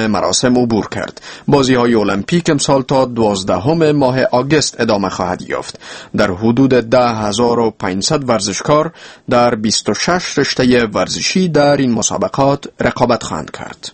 مراسم عبور کرد. بازی‌های المپیک امسال تا 12 ماه آگوست ادامه خواهد یافت. در حدود 10,500 ورزشکار در 26 رشته ورزشی در این مسابقات رقابت خواهند کرد.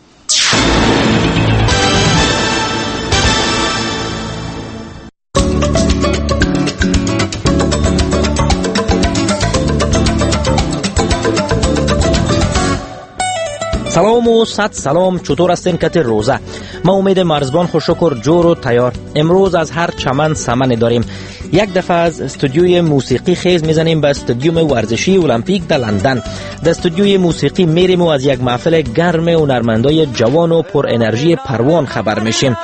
سلام و صد سلام، چطور هستین کت روزه؟ ما امید مرزبان خوشکر جور و تیار. امروز از هر چمن سمن داریم. یک دفعه از استودیوی موسیقی خیز میزنیم به استادیوم ورزشی المپیک در لندن. در استودیوی موسیقی میریم و از یک محفل گرم هنرمندای جوان و پر انرژی پروان خبر میشیم.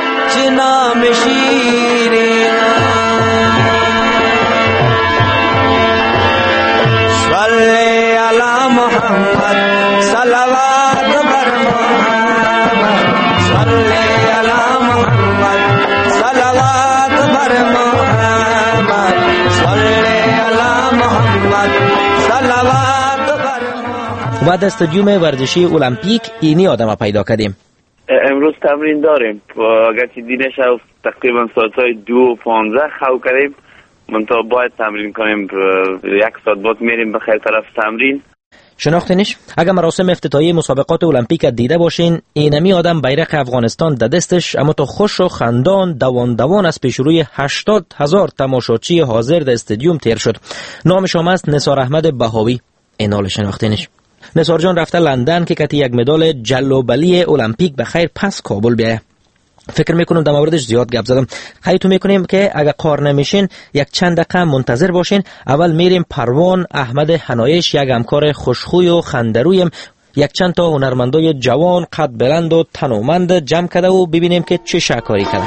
بعد استادیوم ورزشی المپیک اینی آدم پیدا کردیم. امروز تمرین داریم. اگرچه دینش تقریبا ساعتهای 2:15 خو کردیم، منتها باید تمرین کنیم. 1 ساعت بعد میریم به خیر طرف تمرین. شناختنش؟ اگر مراسم افتتاحیه مسابقات المپیک دیده باشین، اینمی آدم بیرق افغانستان در دستش، اما تو خوش و خندان دوان از پیش روی 80,000 تماشاچی حاضر در استادیوم تیر شد. نامش هم است نثار احمد بهاوی. این حال شناختنش. نثار جان رفته لندن که کتی یک مدال جلوبلی المپیک به خیر پس کابل بیایه. فکر میکنم در موردش زیاد گپ زدم. خیلیتون میکنیم که اگر کار نمیشین یک چند دقیقه منتظر باشین. اول میریم پروان احمد حنایش، یک همکار خوشخوی و خندرویم، یک چند تا هنرمندای جوان قد بلند و تنومند جمع کرده و ببینیم که چه شکاری کرده.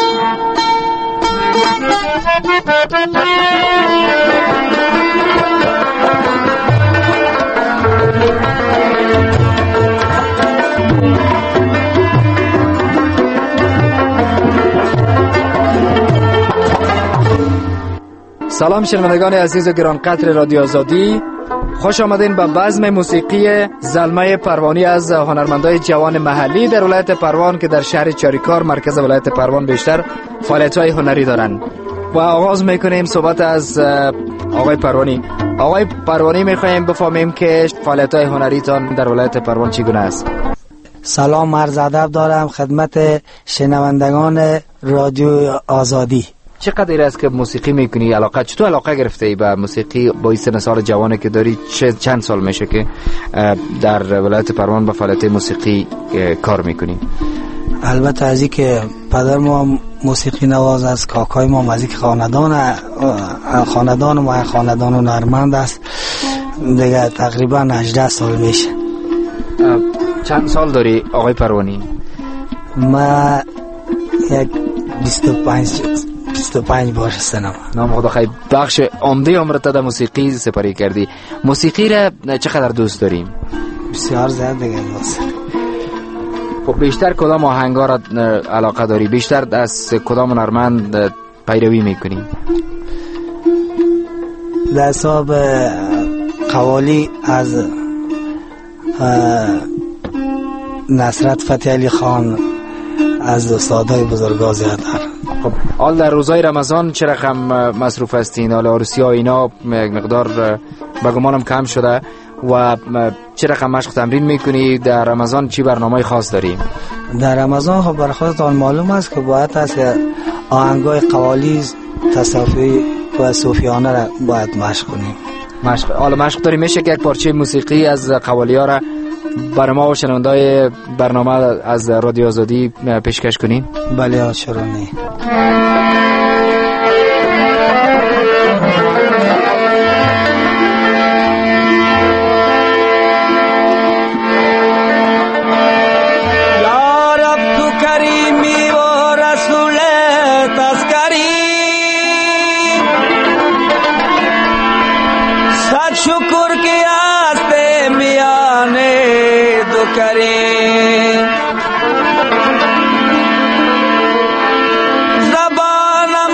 سلام شنوندگان عزیز و گرانقدر رادیو آزادی، خوش آمدین به بزم موسیقی زلمه پروانی از هنرمندای جوان محلی در ولایت پروان که در شهر چاریکار مرکز ولایت پروان بیشتر فعالیت‌های هنری دارن. و آغاز میکنیم صحبت از آقای پروانی. آقای پروانی میخوایم بفهمیم که فعالیت‌های هنریتان در ولایت پروان چگونه است؟ سلام عرض ادب دارم خدمت شنوندگان رادیو آزادی. چقدر است که موسیقی میکنی؟ چطور علاقه گرفته ای به موسیقی با این سن سال جوانی که داری؟ چند سال میشه که در ولایت پروان با فعالیت موسیقی کار میکنی؟ البته از این که پدر ما موسیقی نواز است، کاکای ما از این که خاندان ما خاندان هنرمند است، دیگه تقریبا 18 سال میشه. چند سال داری آقای پروانی؟ ما یک 25 باشه سنم. نام خدا خیلی بخش عمده عمرت در موسیقی سپری کردی. موسیقی را چقدر دوست داریم؟ بسیار زیاد دیگه دوست. خب بیشتر کدام آهنگا را علاقه داری؟ بیشتر از کدام هنرمند پیروی میکنی؟ در حساب قوالی از نصرت فتحی علی خان، از استادای بزرگا زیاد دارم. خب حال در روزهای رمضان چه رقم مصروف هستین؟ حال عروسی ها اینا یک مقدار بگمانم کم شده و چه رقم مشق تمرین میکنی؟ در رمضان چی برنامه خاص داری؟ در رمضان خب برای خودتان معلوم است که باید است که آهنگای قوالی تصوفی و صوفیانه را باید مشق کنیم. مشق داری؟ میشه که یک پارچه موسیقی از قوالی ها را برای ما و شنوندای برنامه از رادیو آزادی پیشکش کنین؟ بله چرا نه. زبان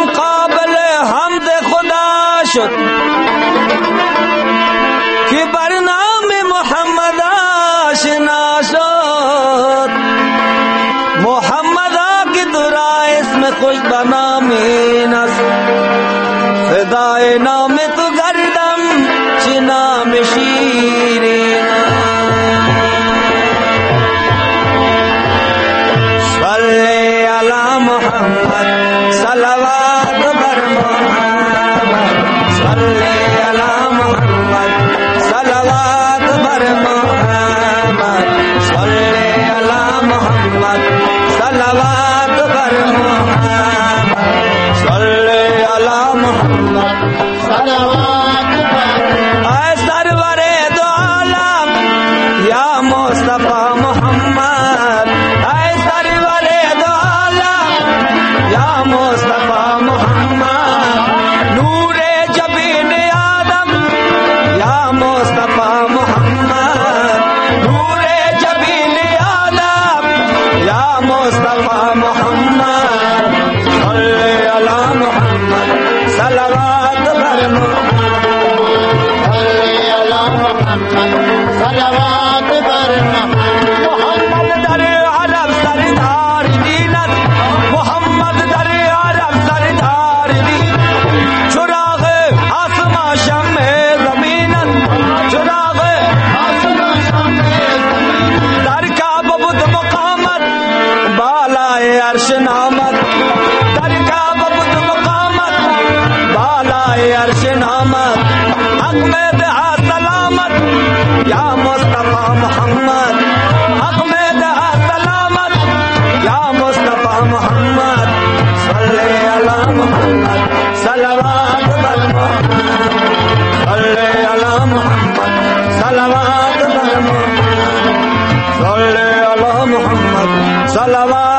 نام خوش به نام این است، فدای نام تو گردم چه نام شیرین صلی علی محمد صلوات بر محمد صلی علی محمد صلوات بر محمد صلی علی محمد صلوات بر محمد صلی علی محمد صلوات بر ای سرور دو عالم یا مصطفی محمد ای سرور دو عالم یا مصطفی محمد نور جبین آدم یا مصطفی محمد نور جبین آدم یا مصطفی محمد صلی علی محمد صلوات بر محمد صلی علی محمد صلوات بر محمد در عرب سردار دینت محمد در عرب سردار دین چراغ آسمان شمع زمینت چراغ آسمان شمع زمینت در کعبه بود مقامت بالای عرش نامت در کعبه بود مقامت بالای عرش نامت حق میں دہا سلامت یا مصطفی محمد حق میں دہا سلامت یا مصطفی محمد صلی علی محمد صلوات بر محمد صلی علی محمد صلوات بر محمد صلی علی محمد صلوات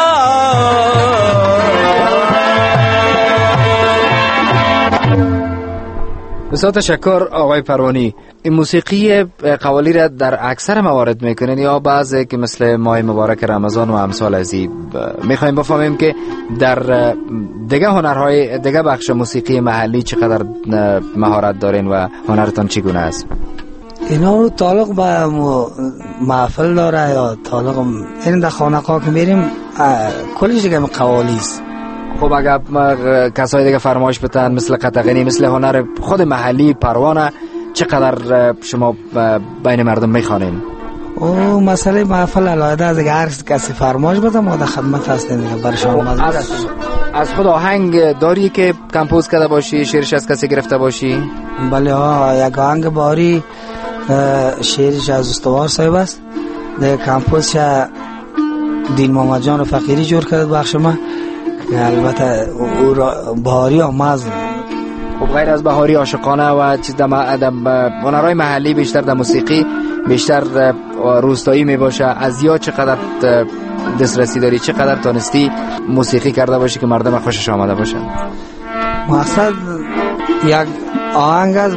بسیار تشکر آقای پروانی. این موسیقی قوالی را در اکثر موارد میکنین یا بعضی که مثل ماه مبارک رمضان و امثال از این؟ میخوایم بفهمیم که در دیگه هنرهای دیگه بخش موسیقی محلی چقدر مهارت دارین و هنرتان چگونه است؟ اینا رو تعلق به محفل داره یا تعلق این در خانقاه که میریم کلش دیگه قوالی است. خب اگر کسای دیگه فرمایش بتن مثل قطغنی مثل هنر خود محلی پروانه چقدر شما بین مردم میخوانین؟ او مسئله محفل علاوه از هر کسی فرمایش بده ما در خدمت هستیم دیگه برای شما مزید هستیم. از خود آهنگ داری که کمپوز کرده باشی شعرش از کسی گرفته باشی؟ بله ها یک آهنگ باری شعرش از استوار صاحب است در کمپوزش دین محمد جان فقیری جور کرده بخش ما که البته او بهاری آماز. خب غیر از بهاری عاشقانه و چیز هنرهای محلی بیشتر در موسیقی بیشتر روستایی می باشه از یا چقدر دسترسی داری چقدر تانستی موسیقی کرده باشی که مردم خوشش آمده باشه؟ مقصد یک آهنگ از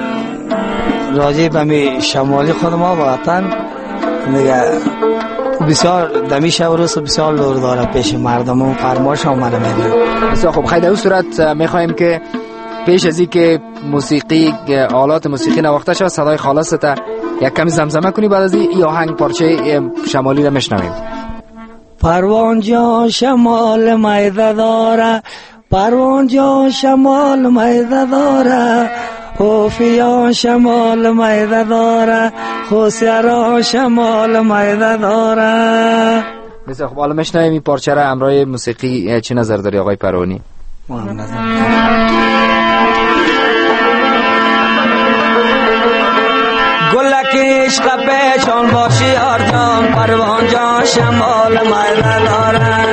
راجع به می شمالی خود ما با وطن دیگه بسیار دمی شب و روز بسیار لور داره پیش مردم و فرمایش آمده میده. بسیار خب خیلی در اون صورت میخوایم که پیش از این که موسیقی آلات موسیقی نواخته شد صدای خالصت یک کمی زمزمه کنی بعد از این آهنگ پارچه شمالی رو میشنویم. پروان جان شمال میده داره پروان جان شمال میده داره خوفیان شمال میده داره خوسیران شمال میده داره. بسیار خب حالا میشنویم این پارچه را همراه موسیقی. چه نظر داری آقای پروانی؟ گلک عشق پیچان باشی یار جان پروان جان شمال میده داره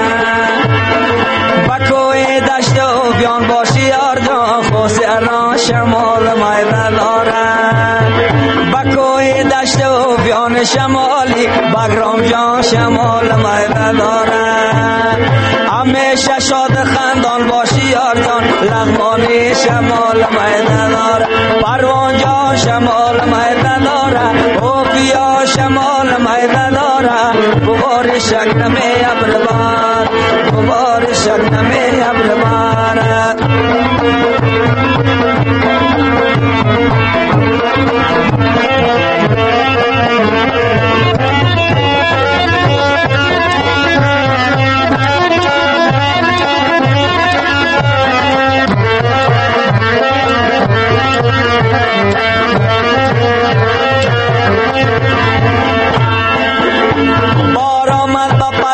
بکوی دشت و بیان باشی یار جان خوسیران شمال میده داره بکوی دشت و بیان شمالی بگرام جان شمال میده داره همیشه شاد خندان باشی یار جان لغمانی شمال میده داره پروان جان شمال میده داره او بیا شمال میده داره ببار شک نمی ابربار ببار شک نمی ابربار.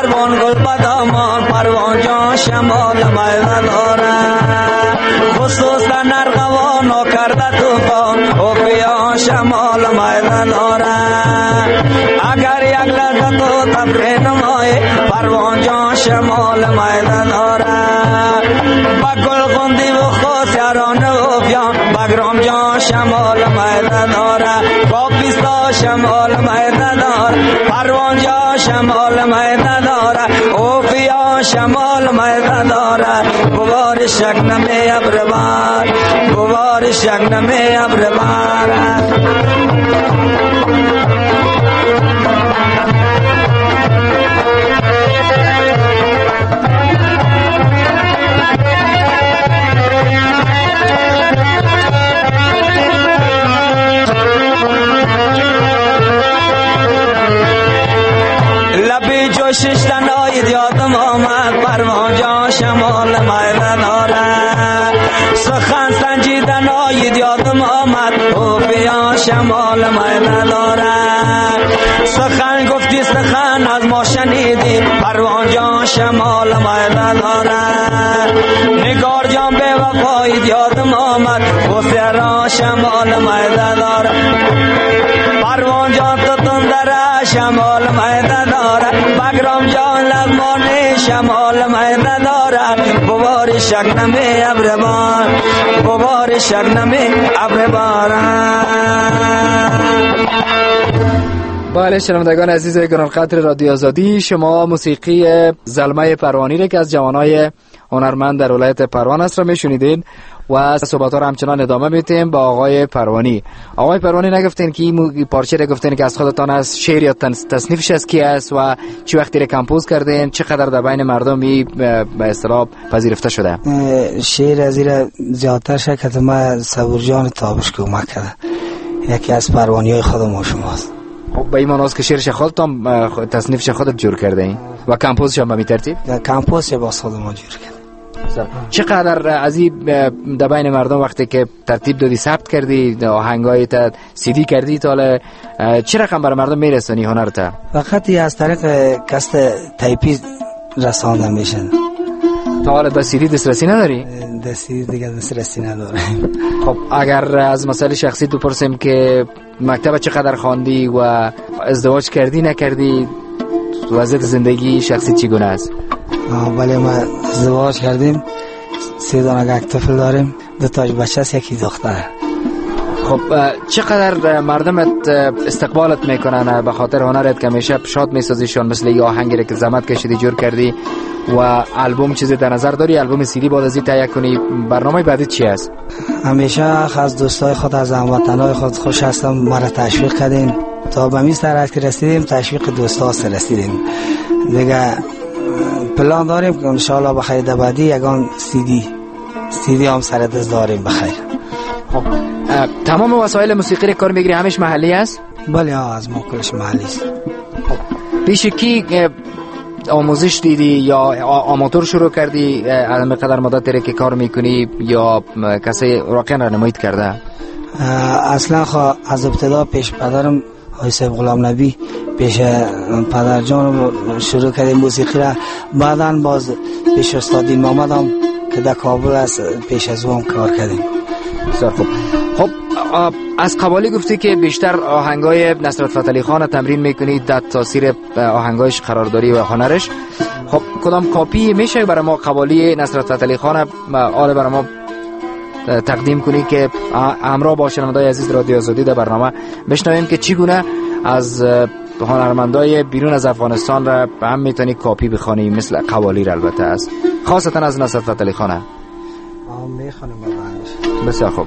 پروان گل بدامان پروان جان شمال میوه دارد خصوصا ارغوان و کرده توفان اوفیا شمال میوه دارد اگر یک لحظه تو تفریح نمایی پروان جان شمال میوه دارد با گل غندی و خسران و بیان بگرام جان شمال میوه دارد کاپیستا شمال میوه دارد پروان جان شمال میوه دارد اوفیا شمال میوه دارد گوار شکنمی ابربار گوار شکنمی ابربار ششتن آید یادم آمد پروان جان شمال میوه دارد سخن سنجیدن آید یادم آمد اوفیا شمال میوه دارد سخن گفتی سخن از ما شنیدی پروان جان شمال میوه دارد نگار جان به وفایید یادم آمد خسران شمال میوه دارد پروان جان تو تندره شمال میوه دارد بگرام جان لغمانی شمال میوه دارد بوار شکنمی ابربان بوار شکنمی ابربان. بله شنوندگان عزیز گرانقدر رادیو آزادی، شما موسیقی زلمه پروانی را که از جوانای هنرمند در ولایت پروان است را میشنیدین و صحبت ها را همچنان ادامه میتیم با آقای پروانی. آقای پروانی نگفتین که این پارچه را گفتین که از خودتان است، شعر یا تصنیفش از کی است و چه وقتی را کمپوز کردین، چقدر در بین مردم به اصطلاح پذیرفته شده؟ شعر از این زیادتر شکل ما صبور جان تابش کمک کرده، یکی از پروانیای خودم شماست. خب به این معناست که شعرش خودتان تصنیفش خودت جور کرده این و کمپوزش هم به می ترتیب؟ کمپوزش با خودم جور کرده. چقدر از این در بین مردم وقتی که ترتیب دادی ثبت کردی آهنگای تا CD کردی تا چه رقم برای مردم میرسونی هنرت؟ فقط از طریق کست تایپی رسانده میشن. تا حالا به CD دسترسی نداری؟ دستی دیگه دسترسی نداره. خب اگر از مسئله شخصی تو پرسیم که مکتب چقدر خواندی و ازدواج کردی نکردی، وضعیت زندگی شخصی چگونه است؟ بله ما ازدواج کردیم، 3 دانه طفل داریم، 2 تا بچه است، یکی دختر. خب چقدر مردمت استقبالت میکنن به خاطر هنرت که همیشه شاد میسازیشون، مثل یه آهنگی که زحمت کشیدی جور کردی و البوم چیزی در نظر داری؟ البوم CD بعد از این تهیه کنی، برنامه بعدی چی است؟ همیشه از دوستای خود، از هموطنای خود خوش هستم، ما را تشویق کردین تا به این سرعت که رسیدیم، تشویق دوستا رسیدیم دیگه. پلان داریم که انشاءالله بخیر در بعدی یگان CD هم سر دست داریم بخیر. خب تمام وسایل موسیقی رو کار میگیری همش محلی است؟ بله از ما کلش محلی است. خب پیش کی آموزش دیدی یا آماتور شروع کردی؟ الان قدر مدت داره که کار میکنی یا کسی واقعا راهنمایی کرده؟ اصلا از ابتدا پیش پدرم آقای صاحب غلام نبی، پیش پدر جان شروع کردیم موسیقی را، بعداً باز پیش استاد دین محمد هم که در کابل است پیش از او هم کار کردیم. بسیار خوب. خب از قوالی گفتی که بیشتر آهنگای نصرت فتحعلی خان تمرین میکنید، در تاثیر آهنگایش قرارداری و هنرش. خب کدام کاپی میشه برای ما قوالی نصرت فتحعلی خان آل برای ما تقدیم کنی که همراه با شنوندای عزیز رادیو آزادی در برنامه بشنویم که چگونه از هنرمندای بیرون از افغانستان را هم میتونی کاپی بخوانی، مثل قوالی را البته است، خاصتا از نصرت فتحعلی خان. میخوانیم بسیار خوب.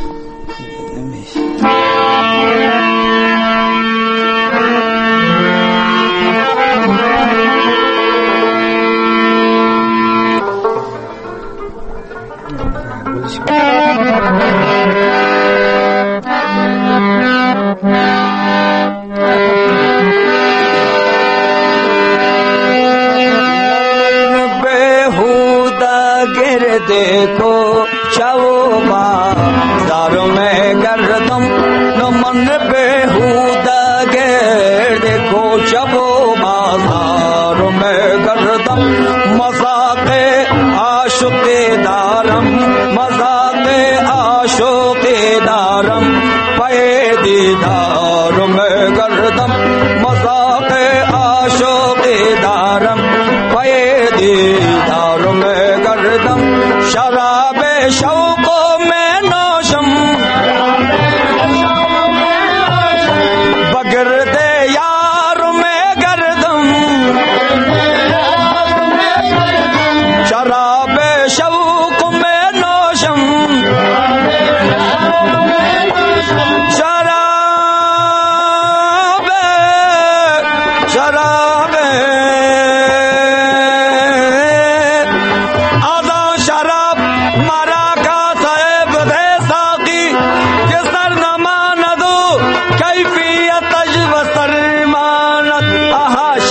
देखो चौबा दारों में गर्दम न मन बेहुदा गे देखो चौबा दारों में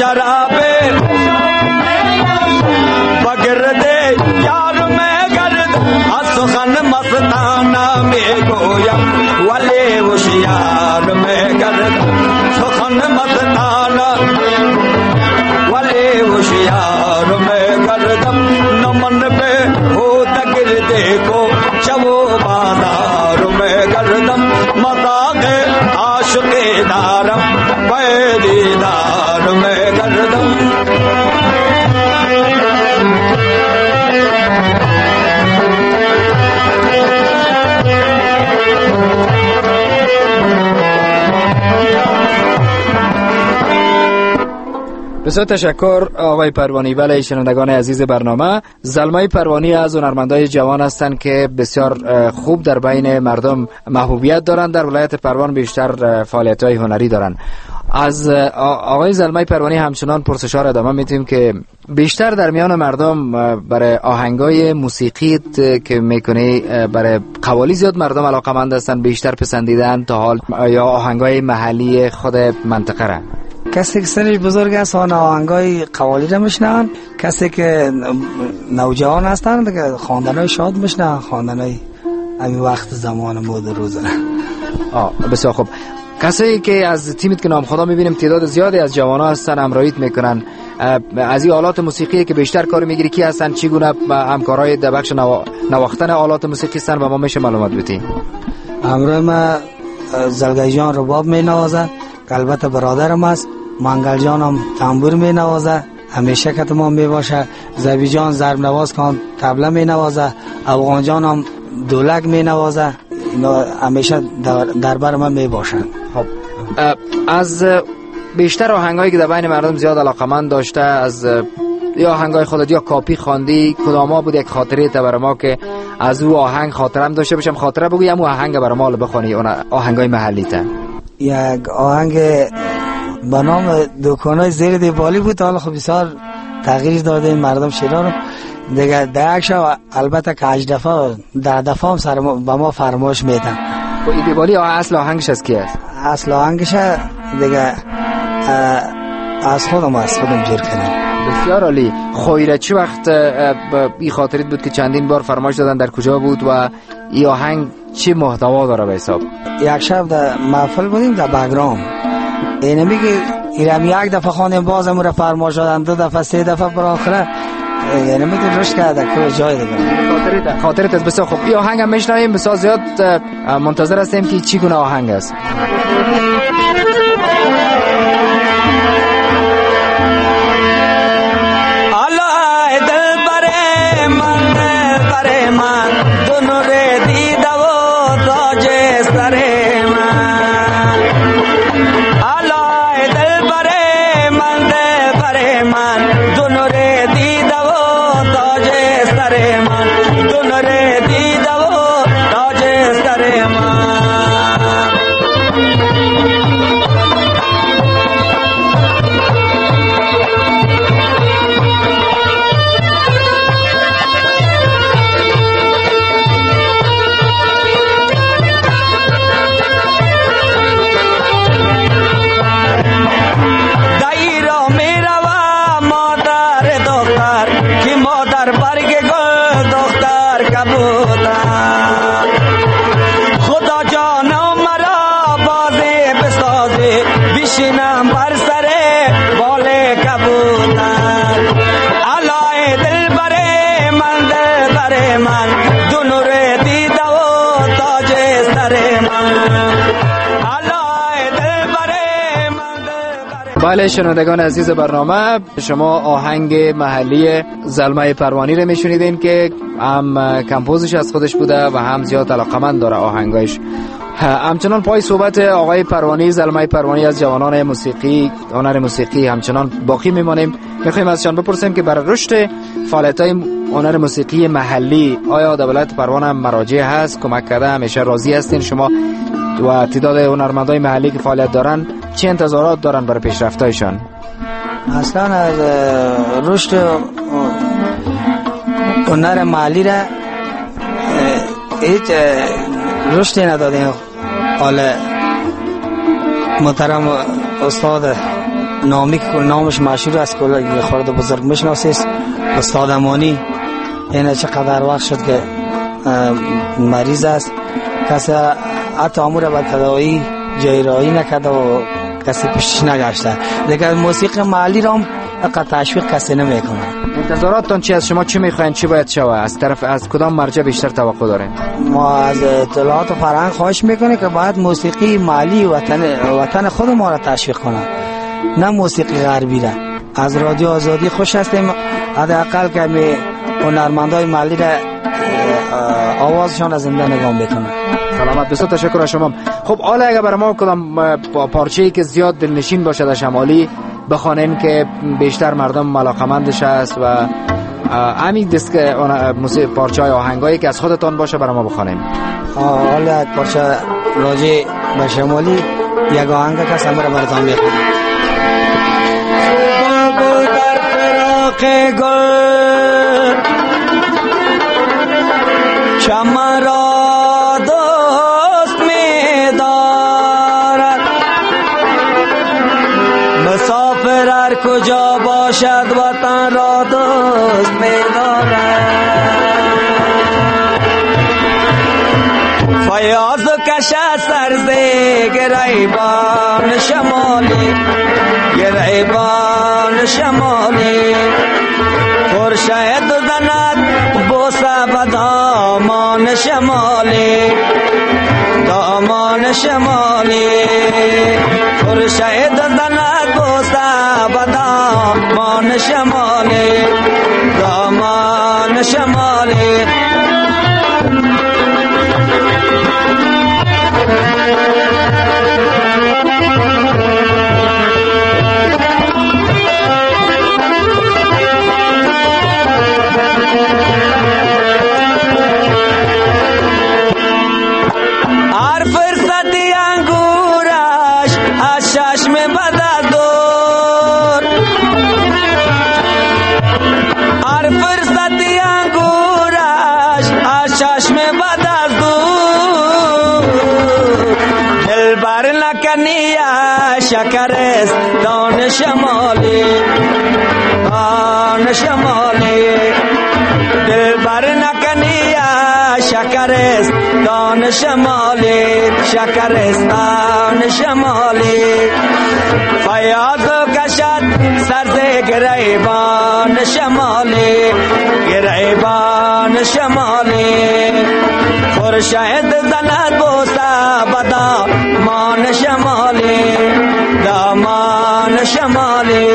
शराबे बगरदे यार में गर्द सुखन मस्ताना में गोया वाले होशियार में गर्द सुखन मस्ताना वाले होशियार में गर्द नमन पे हो तगिर देखो चवो बाजार में गर्दम मतागे आशुके दारम पैदीदार में गर्दम بسیار تشکر آقای پروانی. بله شنوندگان عزیز برنامه، زلمای پروانی از هنرمندای جوان هستند که بسیار خوب در بین مردم محبوبیت دارند. در ولایت پروان بیشتر فعالیت‌های هنری دارند. از آقای زلمای پروانی همچنان پرسش‌ها را ادامه میدیم که بیشتر در میان مردم برای آهنگای موسیقی که میکنی برای قوالی زیاد مردم علاقه‌مند هستند، بیشتر پسندیدن تا حال یا آهنگای محلی خود منطقه را؟ کسی که سنش بزرگ است آهنگای قوالی را میشنن، کسی که نوجوان هستن دیگه خواندنای شاد میشنن، خواندنای همین وقت زمان مود روز. بسیار خوب. کسی که از تیمت که نام خدا میبینیم تعداد زیادی از جوانان هستن، همراهیت میکنن، از این آلات موسیقی که بیشتر کار میگیری کی هستن؟ چگونه همکارای در بخش نواختن آلات موسیقی هستن و ما میشه معلومات بدیم؟ همراه ما زلگای جان رباب مینوازه، البته برادرم است، منگل جان هم تنبور مینوازه، همیشه که تمام میباشه. زبی جان ضرب نواز کن طبله مینوازه، افغان جان هم دولک مینوازه، اینا همیشه در بر من میباشن. خب از بیشتر آهنگایی که در بین مردم زیاد علاقمند داشته، از یا آهنگای خودت یا کاپی خواندی، کدام بود یک خاطره تا برای ما که از او آهنگ خاطرم داشته باشم؟ خاطره بگو یا آهنگ برای ما بخونی، اون آهنگای محلی تا؟ یک آهنگ به نام دکانای زیر دیوالی بود، حالا خب بسیار تغییر داده این مردم شیرا رو دیگه. در یک شب البته که 8 دفعه 10 دفعه هم سر به ما فرمایش میدن. این دیوالی اصل آهنگش از کی است؟ اصل آهنگش دیگه از خودم جور کنم. بسیار عالی. خویره چه وقت این خاطرت بود که چندین بار فرمایش دادن، در کجا بود و این آهنگ چه محتوا داره به حساب؟ یک شب در محفل بودیم در بگرام، اینه میگه ایرم یک دفعه خواندیم بازم رو فرمایش دادن، 2 دفعه 3 دفعه پر آخره، یعنی میگه رشد کرده که جای دیگه. خاطرت است. بسیار خوب. این آهنگ هم میشنویم، بسیار زیاد منتظر هستیم که چی گونه آهنگ است. بله شنوندگان عزیز برنامه، شما آهنگ محلی زلمای پروانی رو میشنیدین که هم کمپوزش از خودش بوده و هم زیاد علاقمند داره آهنگایش. همچنان پای صحبت آقای پروانی، زلمای پروانی از جوانان موسیقی، هنر موسیقی همچنان باقی میمانیم. میخوایم ازشان بپرسیم که برای رشد فعالیت‌های هنر موسیقی محلی آیا در ولایت پروان هم مراجع هست؟ کمک کرده؟ همیشه راضی هستین شما و تعداد هنرمندای محلی که فعالیت دارن چه انتظارات دارن برای پیشرفت‌هایشان؟ اصلا از رشد هنر محلی را هیچ رشدی ندادیم. حالا محترم استاد نامش مشهور است که خورد بزرگ میشناسید، استاد امانی. این چقدر وقت شد که مریض است، کسی حتی امور به تداوی جایرایی نکرده و کسی پیشش نگشته. دیگه موسیقی محلی را هم تشویق کسی نمیکنه. انتظاراتتان چی از شما؟ چی میخواین چی باید شود؟ از کدام مرجع بیشتر توقع دارین؟ ما از اطلاعات و فرهنگ خواهش میکنه که باید موسیقی محلی وطن خود ما را تشویق کنه، نه موسیقی غربی را. از رادیو آزادی خوش هستیم حداقل که هنرمندای محلی را آوازشان از زنده نگاه بکنه. سلامت، بسیار تشکر از شما. خب حالا اگه برای ما کدام پارچه‌ای که زیاد دلنشین باشه در شمالی بخوانین که بیشتر مردم علاقمندش است و همین دست که موسیقی پارچه‌های آهنگایی که از خودتان باشه برای ما بخوانین. حالا پارچه راجع به شمالی یک آهنگ که سمر براتون بخونم. بلبل در فراق گل چمن را دوست می دارد، مسافر هر کجا باشد وطن را دوست می دارد. فیاض کشد سرز گریبان شمالی، گریبان شمالی، خورشید زند بوسه به دامان شمالی، دامان شمالی، خورشید زند بوسه به دامان شمالی، دامان شمالی. شکرست دان شمالی، دان شمالی، دل بر نکنی شکرست دان شمالی، شکرست دان شمالی، فیاض کشد سرز گریبان شمالی، گریبان شمالی، خورشید زند بوسه به دامان شمالی، دامان شمالی.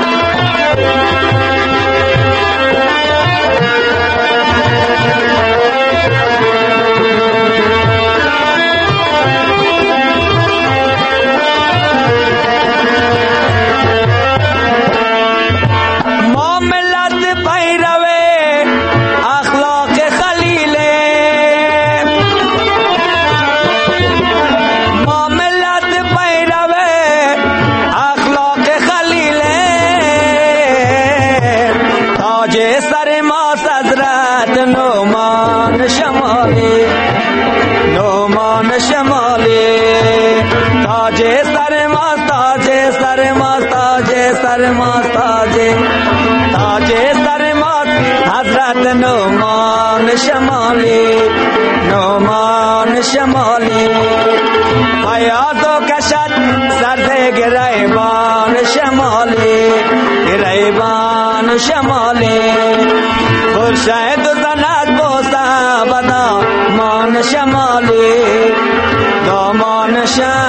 نومان شمالی، نومان شمالی، فیاض و کشد سرز گریبان شمالی، گریبان شمالی، خورشید زند بوسه به دامان شمالی، دامان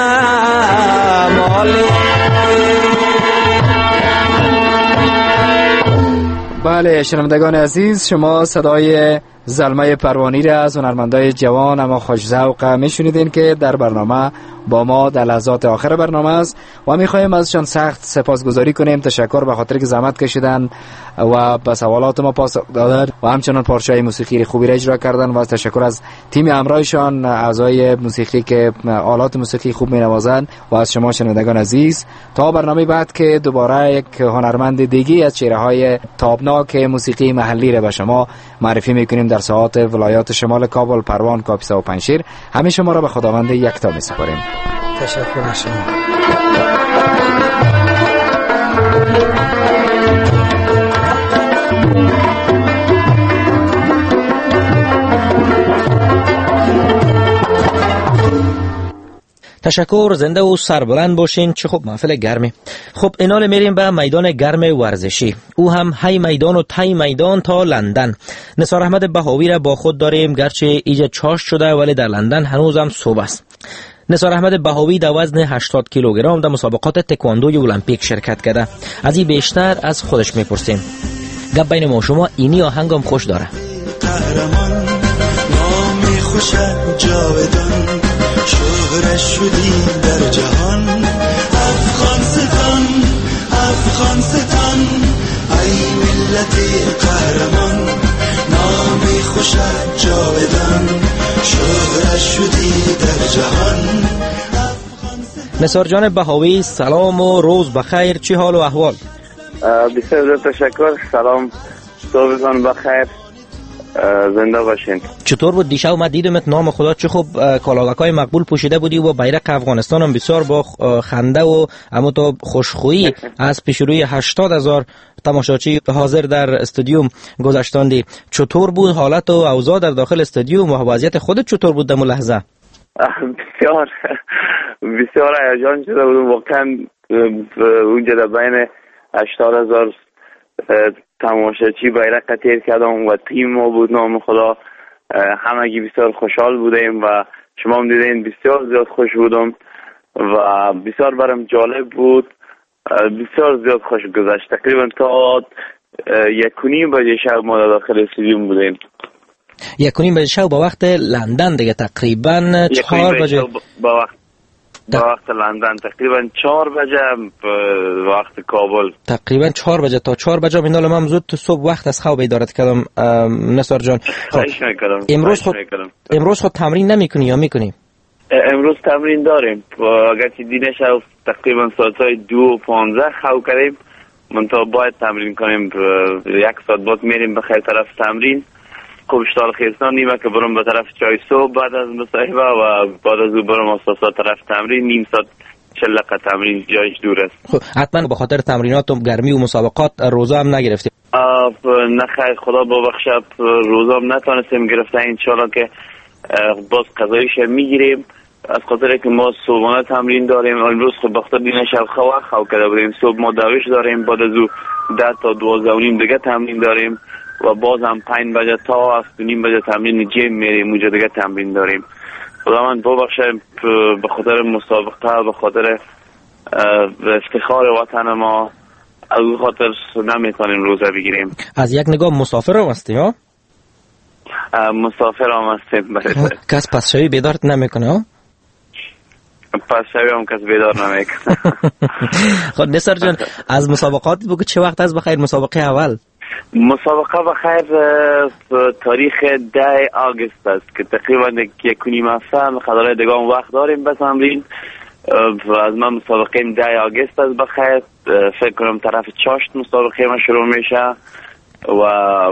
شمالی. بله شنوندگان عزیز، شما صدای زلمه پروانی را از هنرمندای جوان اما خوش ذوق میشنیدین که در برنامه با ما در لحظات آخر برنامه است و میخوایم ازشان سخت سپاسگزاری کنیم. تشکر به خاطر که زحمت کشیدن و به سوالات ما پاسخ دادن و همچنان پارچه‌های موسیقی خوبی را اجرا کردن و تشکر از تیم همراهشان، اعضای موسیقی که آلات موسیقی خوب مینوازند و از شما شنوندگان عزیز. تا برنامه بعد که دوباره یک هنرمند دیگه از چهره‌های تابناک موسیقی محلی را به شما معرفی میکنیم در ساحات ولایات شمال کابل، پروان، کاپیسا و پنجشیر. همه شما را به خداوند یکتا میسپاریم. تشکر از شما. تشکر، زنده و سربلند باشین. چه خوب، محفل گرمی. خب اینال میریم به میدان گرم ورزشی. او هم هی میدان و تی میدان تا لندن. نثار احمد بهاوی را با خود داریم، گرچه ایجا چاش شده ولی در لندن هنوز هم صبح است. نثار احمد بهاوی در وزن 80 کیلوگرم در مسابقات تکواندوی المپیک شرکت کرده. از این بیشتر از خودش میپرسیم. گپ بین ما شما اینی آهنگم خوش داره. قهرمان نامی خوشت جاودان، شهرش شدی در جهان. افغانستان افغانستان ای ملت قهرمان، نامی خوشت جاودان، شهرش شدی در جهان. نثار جان بهاوی، سلام و روز بخیر. چی حال و احوال؟ بسیار تشکر. سلام، صبحتان بخیر، زنده باشین. چطور بود دیشب؟ من دیدمت، نام خدا چه خوب، کلاغکای مقبول پوشیده بودی و بیرق افغانستان هم بسیار با خنده و اما تو خوشخویی از پیش روی 80,000 تماشاچی حاضر در استادیوم گذشتاندی. چطور بود حالت و اوضاع در داخل استادیوم و وضعیت خودت چطور بود در اون لحظه؟ بسیار هیجان شده بودم واقعا. اونجا در بین 80,000 تماشاچی بیرق تیر کردم و تیم ما بود، نام خدا. همگی بسیار خوشحال بودیم و شما هم دیدین بسیار زیاد خوش بودم و بسیار برام جالب بود. بسیار زیاد خوش گذشت. تقریبا تا 1:30 بجه شب ما داخل استادیوم بودیم. 1:30 بجه شب با وقت لندن دیگه، تقریبا 4 بجه با وقت لندن، تقریبا 4 بجه وقت کابل. تقریبا 4 بجه تا 4 بجه مینال من زود صبح وقت از خواب بیدارت کردم. نثار جان، امروز خود تمرین نمیکنی یا میکنی؟ امروز تمرین داریم. اگرچه دینه شب تقریبا ساعتهای 2:15 خواب کردیم، منتها باید تمرین کنیم. 1 ساعت بعد میریم به خیر طرف تمرین. خوب اشتال خیستان نیمه که برم به طرف چای صبح بعد از مصاحبه و بعد از او برم اساسا طرف تمرین. نیم ساعت 40 دقیقه تمرین، جایش دور است. خب حتما به خاطر تمرینات و گرمی و مسابقات روزه هم نگرفتی؟ نه خیر، خدا ببخشه، روزه هم نتونستیم گرفته. انشالله که باز قضایش میگیریم، از خاطر که ما صبحانه تمرین داریم. امروز خب بخاطر دینه شب خواه کرده بودیم. صبح ما دوش داریم، بعد از او 10 تا 12:30 دیگه تمرین داریم و باز هم 5 بجه تا 7:30 بجه تمرین جیم میریم. اونجا دیگه تمرین داریم. خدا من ببخشه، به خاطر مسابقه، به خاطر افتخار وطن ما، از اون خاطر نمیتونیم روزه بگیریم. از یک نگاه مسافر هم هستی ها؟ مسافر هم هستیم. کس پس شوی بیدارت نمیکنه ها؟ پس شوی هم کس بیدار نمیکنه. خب نثار جان، از مسابقات بگو چه وقت از بخیر مسابقه اول؟ مسابقه بخیر تاریخ 10 آگوست است که تقریبا 1:30 هفته خدای دیگه وقت داریم به تمرین. از من مسابقه 10 آگوست است بخیر. فکر کنم طرف چاشت مسابقه ما شروع میشه و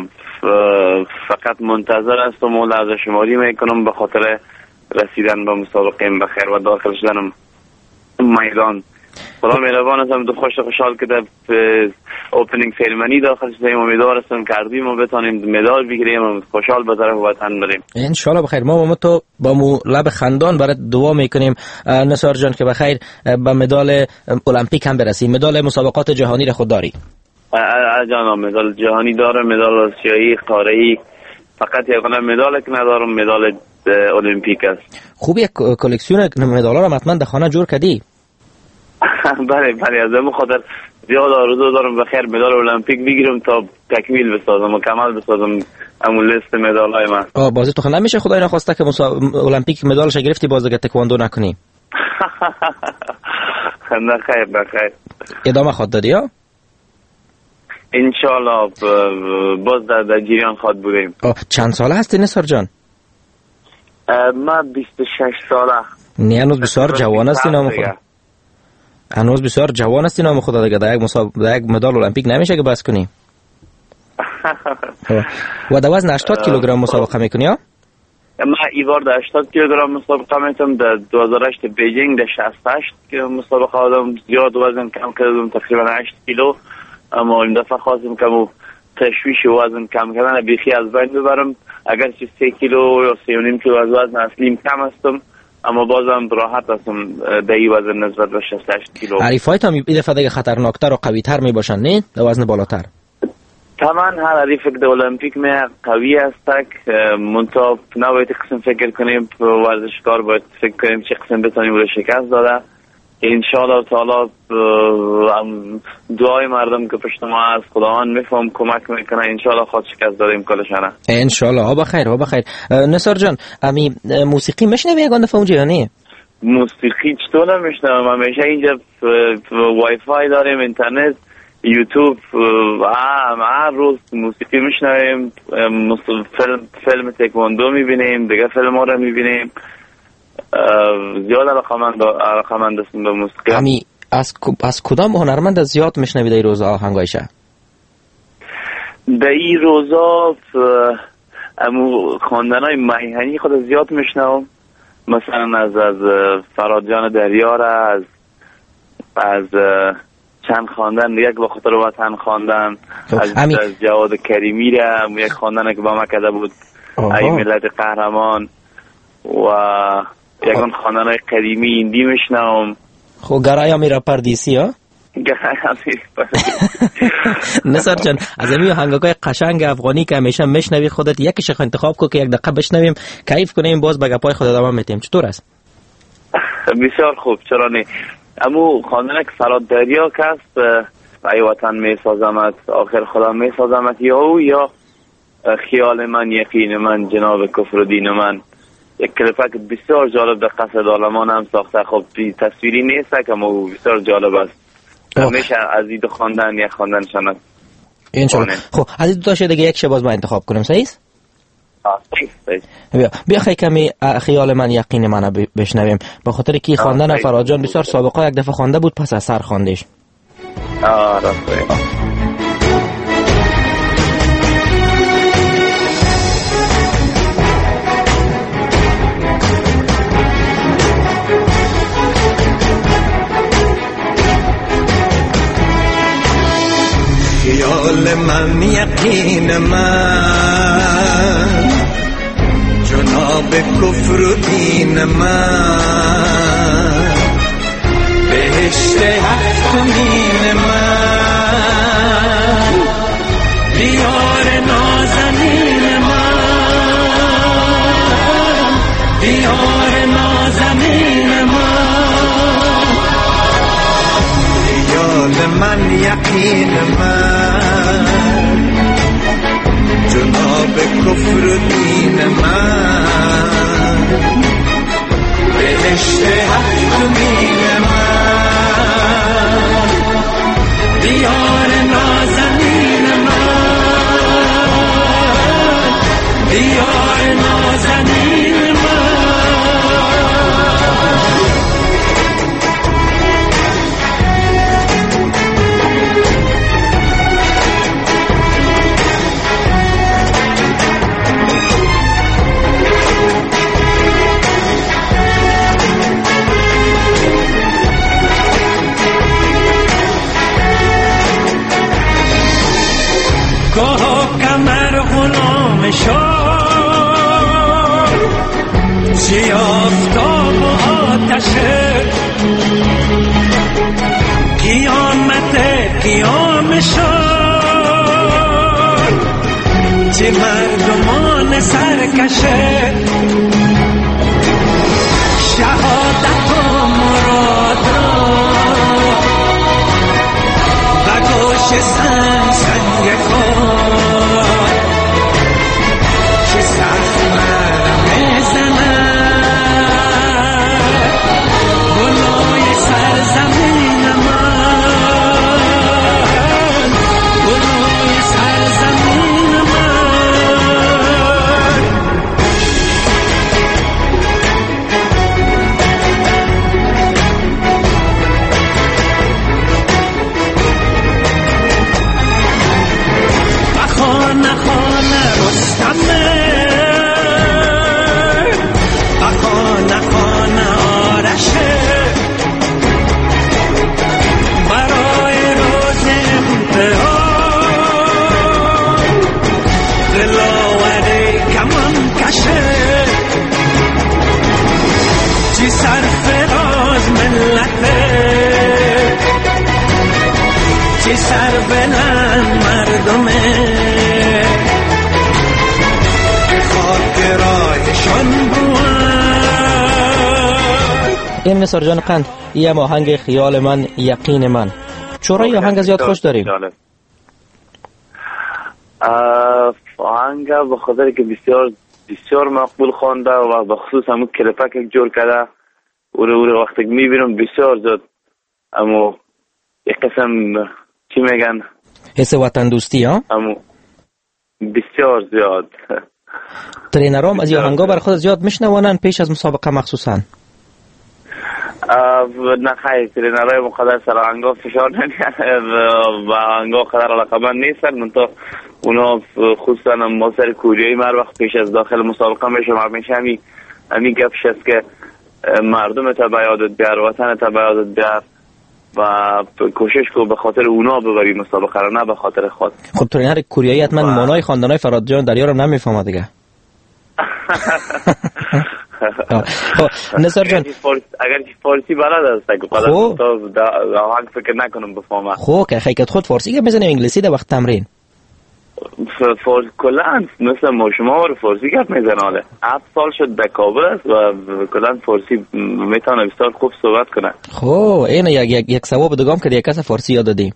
فقط منتظر هستم و لحظه شماری میکنم به خاطر رسیدن به مسابقه بخیر و داخل شدن میدان. خدا مهربان است. دو خوشحال که در اوپنینگ سریمونی داخل شدیم. امیدوارم کردیم و بتونیم مدال بگیریم و خوشحال به طرف وطن بریم ان شاء الله. بخیر، ما تو با لب خندان برات دعا میکنیم نثار جان که بخیر به مدال المپیک هم برسیم. مدال مسابقات جهانی را خود داری؟ جانم مدال جهانی دارم، مدال آسیایی، قاره‌ای. فقط یک مدال که ندارم، مدال المپیک است. خوب، یک کلکسیون مدال‌ها را حتما در خانه جور کردی؟ بله از اون خاطر زیاد آرزو دارم بخیر مدال المپیک بگیرم تا تکمیل بسازم، مکمل بسازم همون لیست مدال‌های من. بازی تو نمیشه خدای نخواسته که المپیک مدالش گرفتی باز دیگه تکواندو نکنی؟ نه خیر. ادامه خود دادی ها؟ ان شاء الله باز در جریان خود بودیم. چند ساله هستی نثار جان؟ من 26 ساله. نه هنوز بسیار جوان هستی نام خدا. هنوز بسیار جوان هستی نام خدا دیگه. در یک مدال المپیک نمیشه که بس کنی. و در وزن 80 کیلوگرم مسابقه میکنی ها؟ من ایوار در 80 کیلوگرم مسابقه میتونم. در 2008 بیجینگ در 68 که مسابقه آدم زیاد وزن کم کردم، تقریبا 8 کیلو. اما این دفعه خواستم که تشویش وزن کم کردن بیخی از بین ببرم. اگر 3 کیلو یا 3.5 کیلو از وزن اصلیم کم هستم اما بازم راحت هستم در این وزن نسبت به 68 کیلو. حریفایت هم این دفعه دیگه خطرناکتر و قوی‌تر می باشن نه در وزن بالاتر؟ طبعا هر حریف در المپیک می قوی است منتها نباید قسم فکر کنیم ورزشکار باید فکر کنیم چه قسم بتونیم رو شکست داده. انشاءالله تعالی دعای مردم که پشت ما از خداوند میفهم کمک میکنه انشاءالله خود شکست داریم کلشانه انشاءالله. ها بخیر. نثار جان امی موسیقی میشنوی یگان دفعه اونجا یا نه؟ موسیقی چطور نمیشنوم؟ همیشه اینجا وای فای داریم، اینترنت، یوتیوب، هر روز موسیقی میشنویم، فیلم تکواندو میبینیم، دیگه فیلم ها رو میبینیم. زیاد علاقمند هستم به موسیقی. امی از کدام هنرمند زیاد میشنوید این روزا آهنگایشه؟ در این روزا خواندنای میهنی خود زیاد میشنوم، مثلا از فرادجان دریاره، از چند خواندن یک به خاطر وطن خواندن، از جواد کریمی را یک خواندن که با ما کرده بود ای ملت قهرمان و یکان خواندنای قدیمی ایندی میشنوم. خب گرایا میرا پردیسی ها؟ نثار جان از این آهنگای قشنگ افغانی که همیشه میشنوی خودت یکیش انتخاب کو که یک دقیقه بشنویم کیف کنیم باز به گپای خودت ادامه میدیم. چطور است؟ بسیار خوب. چرا نه؟ امو خواندن که فراد دریا که است ای وطن میسازمت آخر خدا میسازمت یا خیال من یقین من جناب کفر و دین من، یک کلیپک بسیار جالب در قصد آلمان هم ساخته. خب تصویری نیست که اما بسیار جالب است. همیشه از این خواندن یک خواندن شنک انشالله. خب از این دو تا دیگه یک شباز ما انتخاب کنیم. صحیح است؟ بیا خیلی کمی خیال من یقین من بشنویم به خاطر که خواندن فرادجان بسیار سابقه یک دفعه خوانده بود پس از سر خواندش. راسته خیال من یقین من جناب کفر و دین من بهشت هفتمین من دیار نازنین من دیار نازنین من خیال من یقین من جناب کفر و دین من بهشت هفتمین من دیار نازنین من دیار نازنین من. کمر غلام شد چی آفتاب و آتشه قیامت قیام شد چی مردمان سرکشه شهادت و مراد و گوش سنگ سنگ کن بلند مردمه خاطرایشان بود. این نثار جان قند یه آهنگ خیال من یقین من. چرا یه آهنگ زیاد خوش داریم؟ آهنگ به خاطر که بسیار مقبول خوانده و به خصوص همون کلپک که جور کرده او وقتی که میبینم بسیار زیاد اما یک قسم چی میگن حس وطن دوستی ها؟ اما بسیار زیاد. ترینرام از یه آهنگا برای خود زیاد میشنوانن پیش از مسابقه مخصوصا؟ نه خیلی ترینرهای مقدر سر آهنگا فشار نمیاره و آهنگا قدر علاقمند نیستن. منطقه اونا خصوصا ما سر کوریایی هر وقت پیش از داخل مسابقه میشم همیشه همین گپش است که مردم تا به یادت بیار، وطن تا به یادت بیار و کوشش کو به خاطر اونا ببری مسابقه رو، نه به خاطر خود. خب ترینر کوریایی حتما مانای خواندنای فراد جان دریا رو نمیفهمه دیگه. نثار جان اگر فارسی بلد است که خب تا آهنگ فکر نکنم بفهمم. خب که حقیقت خود فارسی که میزنه انگلیسی در وقت تمرین کلا مثل ما شما رو فارسی گپ میزنه. حالا 7 سال شد در کابل است و کلا فارسی میتونه بسیار خوب صحبت کنه. خب این یک ثواب دگام که یک کس فارسی یاد دادیم.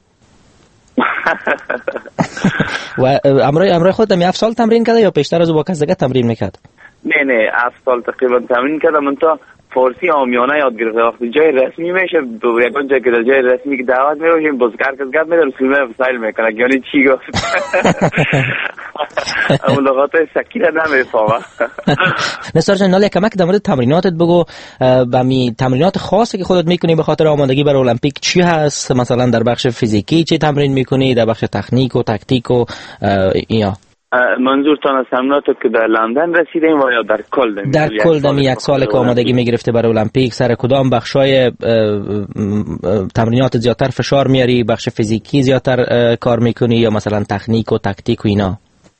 و امروی خود هم 7 سال تمرین کرده یا پیشتر از او با کس دیگه تمرین میکرد؟ نه 7 سال تقریبا تمرین کردم. من تا فارسی عامیانه یاد گرفتم. وقتی جای رسمی میشه یکون جایی که در جای رسمی که دعوت میروشیم بازیگر کس گپ میده رسومه وسایل میکنه یعنی چی گفت اما لغات سکیره نمیفهمم. نثار جان ناله کمک در مورد تمریناتت بگو. و تمرینات خاصی که خودت میکنی به خاطر آمادگی برای المپیک چی هست؟ مثلا در بخش فیزیکی چی تمرین میکنی، در بخش تکنیک و تاکتیک و اینا؟ منظورتان از تمرینات که در لندن رسیدیم و یا در کل؟ در کل دمی یک سال که آمادگی میگرفته برای المپیک سر کدام بخشای تمرینات زیادتر فشار میاری؟ بخش فیزیکی زیادتر کار میکنی یا مثلا تکنیک و تاکتیک و اینا؟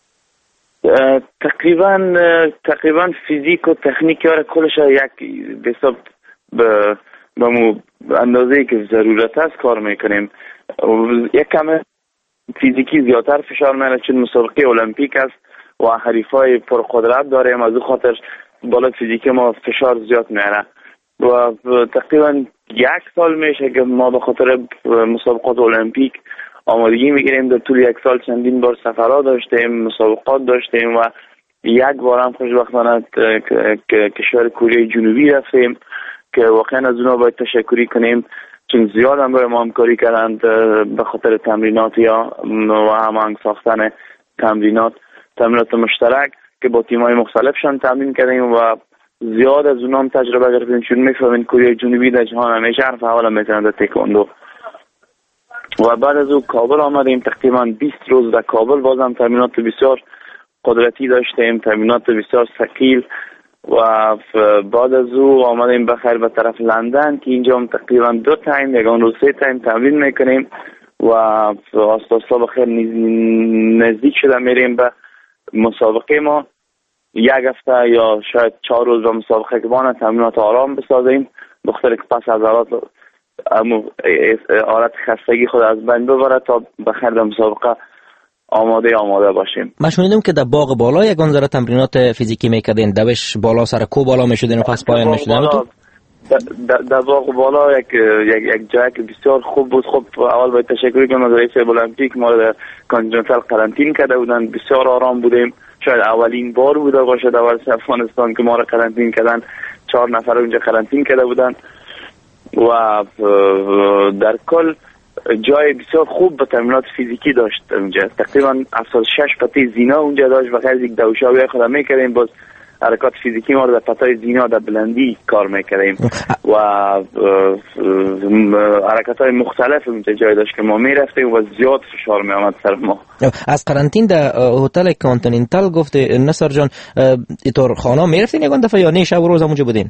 تقریبا فیزیک و تکنیک یاره کلش یک حساب به اندازه‌ای که ضرورت است کار میکنیم. یک کم فیزیکی زیادتر فشار میاره چون مسابقه المپیک است و حریفای پرقدرت داریم، از اون خاطر بالا فیزیکی ما فشار زیاد میاره و تقریبا 1 سال میشه که ما به خاطر مسابقات المپیک آمادگی میگیریم. در طول 1 سال چندین بار سفرها داشتیم، مسابقات داشتیم و 1 بار هم خوشبختانه کشور کره جنوبی رفتیم که واقعا از اونا باید تشکری کنیم چون زیاد هم برای ما همکاری کردند به خاطر تمرینات یا و هماهنگ ساختن تمرینات مشترک که با تیم‌های مختلفشان تمرین کردیم و زیاد از اونها هم تجربه گرفتیم چون میفهمین کره جنوبی در جهان همیشه حرف اول میزنن در تکواندو. و بعد از او کابل آمدیم، تقریبا 20 روز در کابل بازم تمرینات بسیار قدرتی داشتیم، تمرینات بسیار ثقیل و بعد از او آمدیم بخیر به طرف لندن که اینجا هم تقریبا 2 تایم یکان روز 3 تایم تمرین میکنیم و آستا بخیر نزدیک شده میریم به مسابقه ما. 1 هفته یا شاید 4 روز به مسابقه که بانه تمرینات آرام بسازیم بخاطر که پس از حالت خستگی خود از بین ببره تا بخیر در مسابقه آماده باشیم. من شنیدم که در باغ بالا یگان ذره تمرینات فیزیکی میکردین، دوش بالا سر کو بالا میشدین و پس پایین میشدین تو؟ در باغ بالا یک جایی که بسیار خوب بود. خب اول باید تشکر کنم از رئیس المپیک، ما در کانتیننتال قرنطینه کرده بودن، بسیار آرام بودیم. شاید اولین بار بوده باشه در افغانستان که ما را قرنطینه کردن، 4 نفر اونجا قرنطینه کرده بودن و در کل جای بسیار خوب به تمرینات فیزیکی داشت اونجا. تقریبا 76 پته زینا اونجا داشت و خیلی یک دوشاوی خود میکردیم، باز حرکات فیزیکی ما رو در پتای زینا در بلندی کار میکردیم و حرکات های مختلف اونجا جای داشت که ما میرفتیم و زیاد فشار میامد سر ما. از قرنطین در هتل کانتیننتال گفت نثار جان اینطور خانه میرفتین یگان دفعه یا نه شب و روز همونجا بودین؟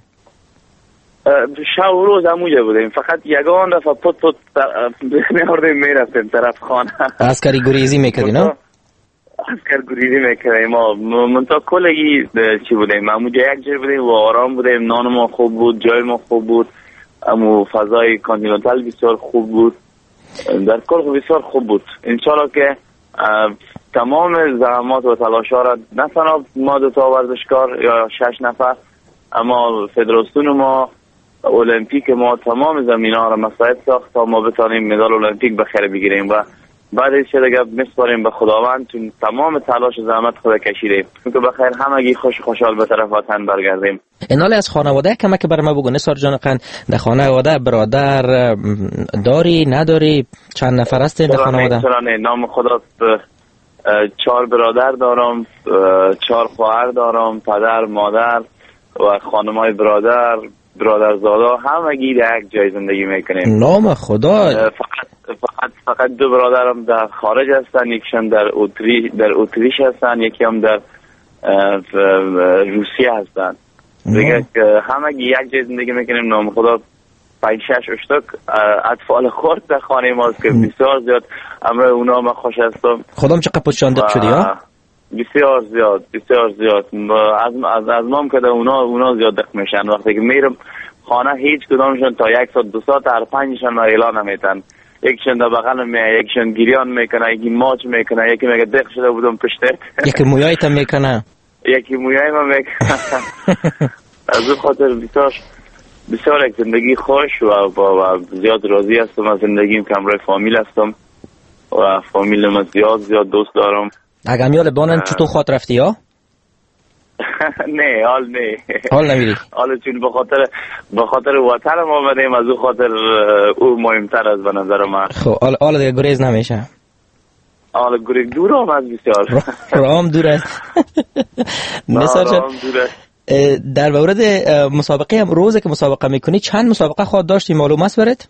شب و روز همونجا بودیم، فقط یگان دفعه پت میاردیم میرفتیم طرف خانه. عسکری گریزی میکردین ها؟ عسکر گریزی میکردیم ما منطقه کلگی چی بودیم، همونجا یک جای بودیم و آرام بودیم، نان ما خوب بود، جای ما خوب بود، اما فضای کانتیننتال بسیار خوب بود در کل بسیار خوب بود. انشالله که تمام زحمات و تلاش ها را نه تنها ما 2 تا ورزشکار یا 6 نفر، اما فدراسیون ما، المپیک ما، تمام زمین ها را مساعد ساخت تا ما بتانیم مدال المپیک بخیر بگیریم و بعدش دیگه میسپاریم به خداوند، چون تمام تلاش و زحمت خود کشیدیم که بخیر همگی خوشحال به طرف وطن برگردیم. اینال از خانواده کمک بر ما بگو نثار جان قن. در خانواده برادر داری نداری؟ چند نفر هستین در خانواده؟ نام خدا 4 برادر دارم، 4 خواهر دارم، پدر، مادر و خانمای برادرزادا همگی در یک جای زندگی میکنیم. نام خدا. فقط 2 برادرم در خارج هستن، یکیشون در اتریش هستن، یکی هم در روسیه هستن. دیگه همگی یک جای زندگی میکنیم. نام خدا 5-6 اشتاک اطفال خورد در خانه ماست که بسیار زیاد امروز اونا ما خوش هستم. خودم چقدر پشاندق شدی ها؟ بسیار زیاد از مام که اونا زیاد دق میشن. وقتی که میرم خانه هیچ کدامشون تا 1 ساعت 2 ساعت هر 5شون ما اعلان نمیتن. یکیشون در بغل میاد، یکیشون گریان میکنه، یکی ماچ میکنه، یکی میگه دق شده بودم پشتت، یکی مویایت میکنه، یکی مویای ما میکنه. از اون خاطر بسیار یک زندگی خوش و زیاد راضی هستم از زندگیم که همراه فامیل هستم و فامیل ما زیاد دوست دارم. اگه میال بانن چطور خاط رفتی ها؟ نه حال نمیری؟ حال چون به خاطر وطن ما آمدیم، از اون خاطر او مهمتر از به نظر من. خب حالا دیگه گریز نمیشه؟ حالا گریز دور آمد بسیار. رام دور است. نثار جان در مورد مسابقه هم روزی که مسابقه میکنی چند مسابقه خواهد داشتی معلوم است برات؟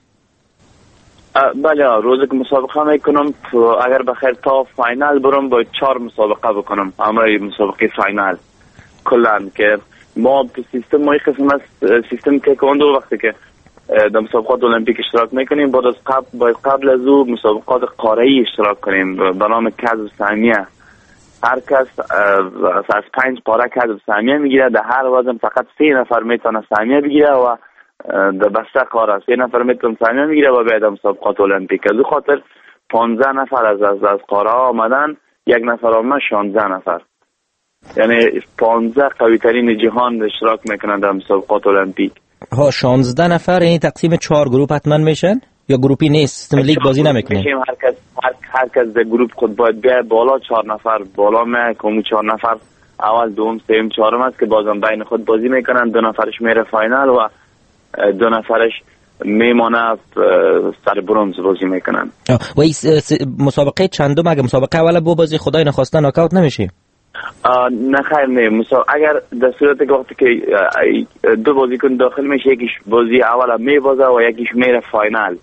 بله روزی که مسابقه میکنم اگر بخیر تا فاینال برم باید 4 مسابقه بکنم. همراه مسابقه فاینال کلان که ما سیستم ما قسم از سیستم تکواندو وقتی که در مسابقات المپیک اشتراک میکنیم باید قبل از او مسابقات قاره‌ای اشتراک کنیم به نام کسب سهمیه. هر کس از 5 قاره کسب سهمیه میگیره. در هر وزن فقط 3 نفر میتونه سهمیه بگیره و در بسته قاره 3 نفر میتونه سهمیه میگیره و بعد مسابقات المپیک. از اون خاطر 15 نفر از قاره آمدن، 1 نفر آمد 16 نفر، یعنی 15 قوی ترین جهان اشتراک میکنن در مسابقات المپیک. 16 نفر این تقسیم 4 گروه حتما میشن یا گروپی نیست؟ سیستم لیگ بازی نمیکنه؟ هر کس در گروپ خود باید بیای بالا. 4 نفر بالا میکنه. 4 نفر اول، دوم، سوم، چهارم است که بازم بین خود بازی میکنن. 2 نفرش میره فاینال و 2 نفرش میمونه سر برنز بازی میکنن. و این مسابقه چندم؟ اگه مسابقه اول بازی خدای نخواسته ناکاوت نمیشی؟ نه خیر نه. اگر در صورت که وقتی که 2 بازیکن داخل میشه، یکیش بازی اول میبازه و یکیش میره فاینال.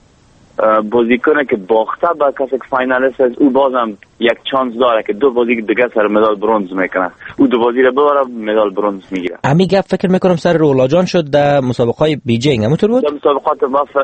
بازیکنه که باخته با کسی که فاینالیست است او بازم یک چانس داره که 2 بازی دیگه سر مدال برنز میکنه. او 2 بازی رو ببره مدال برنز میگیره. امی گپ فکر میکنم سر رولاجان شد در مسابقات بیجینگ همونطور بود؟ در مسابقات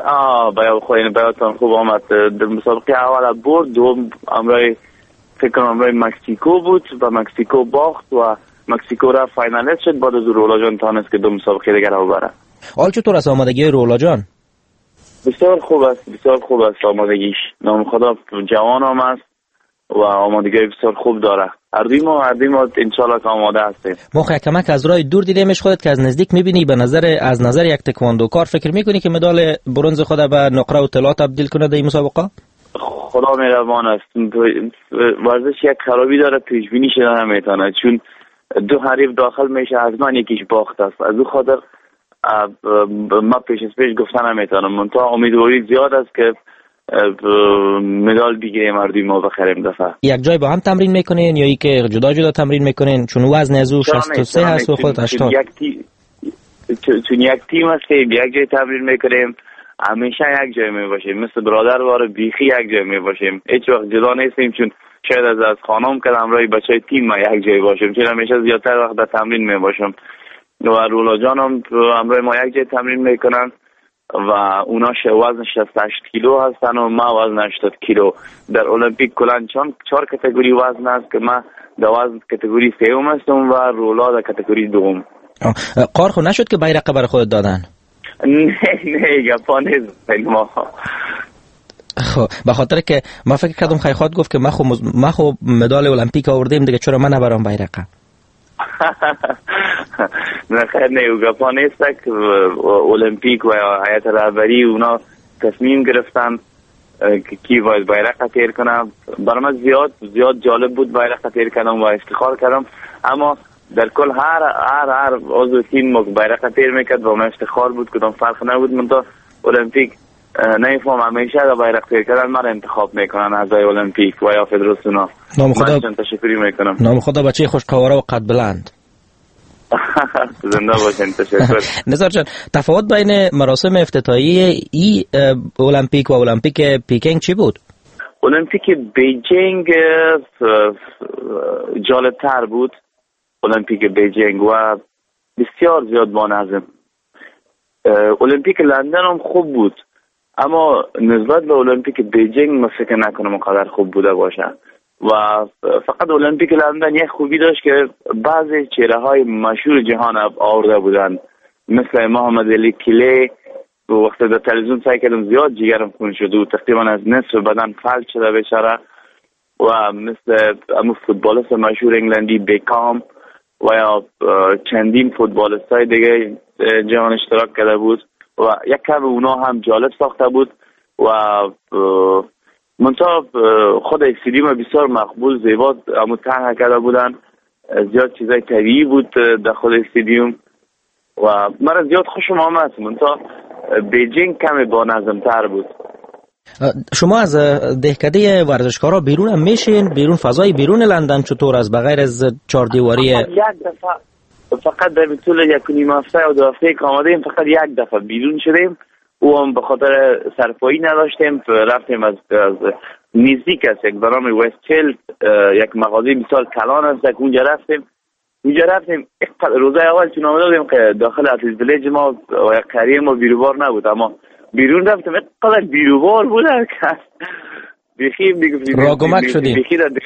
بیاتون خوب آمد. در مسابقه اول برد، دوم فکر کنم مکسیکو بود و مکسیکو باخت و مکسیکو را فاینالیست شد. بعد از رولاجان تانست که 2 مسابقه دیگر رو ببره. حال چطور است آمادگی رولاجان؟ بسیار خوب است آمادگیش. نام خدا جوان هم است و آمادگی بسیار خوب داره. اردوی ما انشالله که آماده هستیم. موقع کمک از راه دور دیدیمش، خودت که از نزدیک میبینی از نظر یک تکواندوکار فکر میکنی که مدال برنز خود به نقره و طلا تبدیل کنه در این مسابقه؟ خدا مهربان است. ورزش یک خرابی داره، پیش بینی شده نمیتونه، چون 2 حریف داخل میشه حتما یکیش باخت است. از اون خاطر ما پیش گفتن نمیتونم. منتها امیدواری زیاد است که مدال بگیریم اردوی ما بخریم دفعه. یک جای با هم تمرین میکنین یا ای که جدا تمرین میکنین؟ چون وزن از او 63 هست و خود 80. چون یک تیم هستیم، یک جای تمرین میکنیم، همیشه یک جای میباشیم، مثل برادر واره بیخی یک جای میباشیم، هیچ وقت جدا نیستیم. چون شاید از خانم که همراه بچهای تیم ما یک جای باشیم، چون همیشه زیادتر وقت در تمرین میباشم و رولا جان هم همراه ما یک جای تمرین میکنن و اونا وزن 68 کیلو هستن و ما وزن 80 کیلو. در المپیک کلان 4 کاتگوری وزن است که ما در وزن کاتگوری 3 هستم و رولا در کاتگوری 2. قار خود نشد که بیرق برای خود دادن؟ نه گپا نیست ما. خب به خاطر که ما فکر کردم خیخواد گفت که ما خو مدال المپیک آوردیم دیگه چرا من نبرم بیرقه. نه خیر نه او گپا نیست که المپیک و هیئت رهبری اونا تصمیم گرفتن که کی باید بیرق تیر کنم. برای من زیاد جالب بود بیرق تیر کنم و افتخار کردم، اما در کل هر عضو تیم بیرق تیر میکرد و من افتخار بود، کدام فرق نبود. من تا المپیک نمیفهم همیشه اگر بیرق تیر کردن من انتخاب میکنن اعضای المپیک و یا فدراسیون. نام خدا تشکری میکنم. نام خدا بچه خوشقواره و قد بلند. زنده باشین. تشکر. نزار جان، تفاوت بین مراسم افتتاحیه ای المپیک و المپیک پیکینگ چی بود؟ المپیک بیجینگ جالبتر بود. المپیک بیجینگ و بسیار زیاد بانظم. المپیک لندن هم خوب بود، اما نسبت به المپیک بیجینگ من فکر نکنم اونقدر خوب بوده باشه. و فقط المپیک لندن یک خوبی داشت که بعضی چهره‌های مشهور جهان آورده بودند، مثل محمد علی کلی. وقت در تلویزیون سعی کردم زیاد جگرم خون شده و تقریبا از نصف بدن فلج شده بیچاره. و مثل فوتبالیست مشهور انگلندی بیکام و یا چندین فوتبالیستای دیگه جهان اشتراک کرده بود و یک کم اونا هم جالب ساخته بود. و منتها خود استادیوم بسیار مقبول زیبا اما طرح کرده بودن، زیاد چیزای طبیعی بود در خود استادیوم و مرا زیاد خوشم آمد. منتها بیجینگ کمی با نظم تر بود. شما از دهکده ورزشکارا بیرون هم میشین؟ بیرون فضای بیرون لندن چطور از بغیر از چهار دیواری؟ یک دفعه فقط در طول یک نیم هفته و 2 هفته که آمدیم فقط یک دفعه بیرون شدیم، او هم به خاطر سرپایی نداشتیم. رفتیم از نزدیک است یک برنامه وست چیلد، یک مغازه بسیار کلان است، اونجا رفتیم. روزای اول چون آمده بودیم که داخل اتلیت ویلیج ما و یک قریه ما بیروبار نبود، اما بیرون رفتیم اینقدر بیروبار بود که بیخی راگمک شدیم.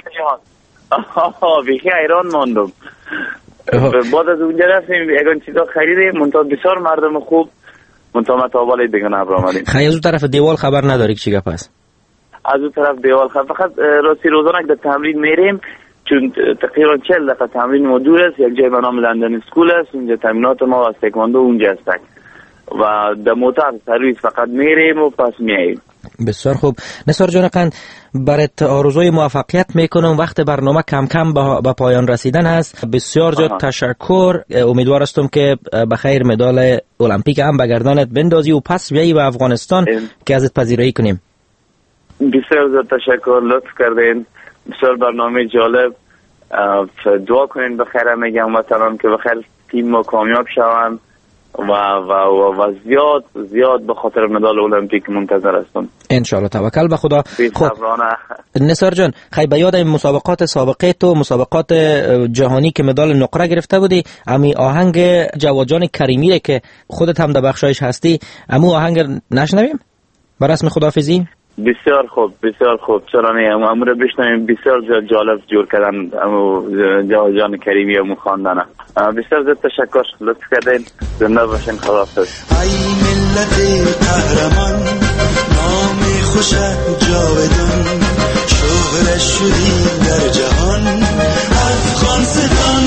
بیخی حیران ماندم. بعد از اونجا رفتیم یکان چیزا خریدیم، منتها بسیار مردم خوب، منتها متابالی دیگه نبرامدیم. خیلی از اون طرف دیوال خبر نداری که چی گپ است؟ از اون طرف دیوال خبر فقط راستی روزانه که در تمرین میریم، چون تقریبا 40 دقیقه تمرین ما دور است. یک جای به نام لندن اسکول است، اونجا تمرینات ما از تکواندو اونجا است و در موتور سرویس فقط میریم و پس میاییم. بسیار خوب. نثار جان قند، برات آرزوی موفقیت میکنم. وقت برنامه کم کم به پایان رسیدن است. بسیار زیاد تشکر. امیدوار هستم که بخیر مدال المپیک هم به گردنت بندازی و پس بیایی به افغانستان که ازت پذیرایی کنیم. بسیار زیاد تشکر، لطف کردین. بسیار برنامه جالب. دعا کنین بخیر میگم وطنان که بخیر تیم ما کامیاب شوند و زیاد به خاطر مدال المپیک منتظر هستم. انشالله. توکل به خدا. خب نثار جان، خیلی به یاد مسابقات سابقه تو، مسابقات جهانی که مدال نقره گرفته بودی، امی آهنگ جواد جان کریمی که خودت هم در بخشایش هستی، امو آهنگ نشنویم به رسم خداحافظی؟ بسیار خوب چرا نه، امو رو بشنویم. بسیار جالب جور کردن امو جواد جان کریمی امو خواندن. بسیار زیاد تشکر، لطف کردین. زنده باشین. خداحافظ. ای ملت قهرمان، نام خوشت جاودان، شهرت شدی در جهان. افغانستان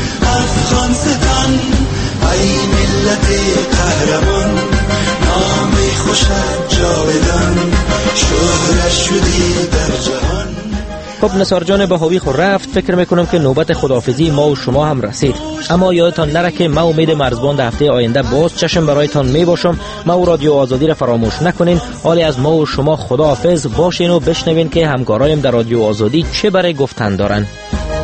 ای ملت قهرمان، نام خوشت جاودان، شهرت شدی در جهان. خب نثار جان بهاوی خود رفت. فکر میکنم که نوبت خداحافظی ما و شما هم رسید، اما یادتان نره که ما امید مرزبان هفته آینده باز چشم برایتان میباشم. ما و رادیو آزادی را فراموش نکنین. حالی از ما و شما خداحافظ باشین و بشنوین که همکارایم در رادیو آزادی چه برای گفتن دارن.